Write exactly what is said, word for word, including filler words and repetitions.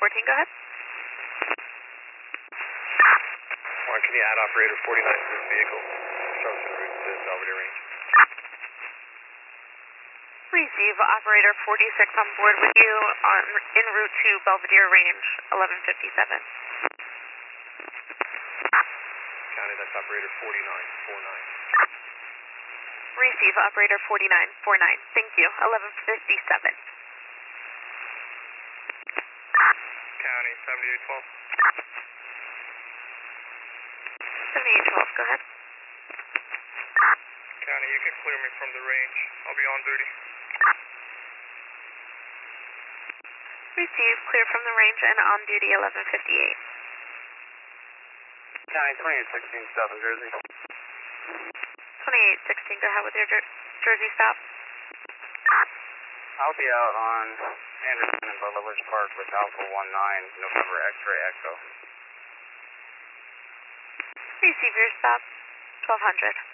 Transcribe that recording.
fourteen, go ahead. One, can you add operator forty-nine to this vehicle? Show us en route to Belvedere Range. Receive operator forty-six on board with you on en route to Belvedere Range, eleven fifty-seven. County, that's operator forty-nine forty-nine. Receive operator forty-nine forty-nine. Thank you. eleven fifty-seven. County, seventy-eight twelve. seventy-eight twelve, go ahead. County, you can clear me from the range. I'll be on duty. Receive, clear from the range and on duty, eleven fifty-eight. County, twenty-eight sixteen, Southern Jersey. twenty-eight sixteen, go ahead with your jer Jersey stop. I'll be out on Anderson and Butler Ridge Park with Alpha one nine, November X-ray Echo. Receive your stop, twelve hundred.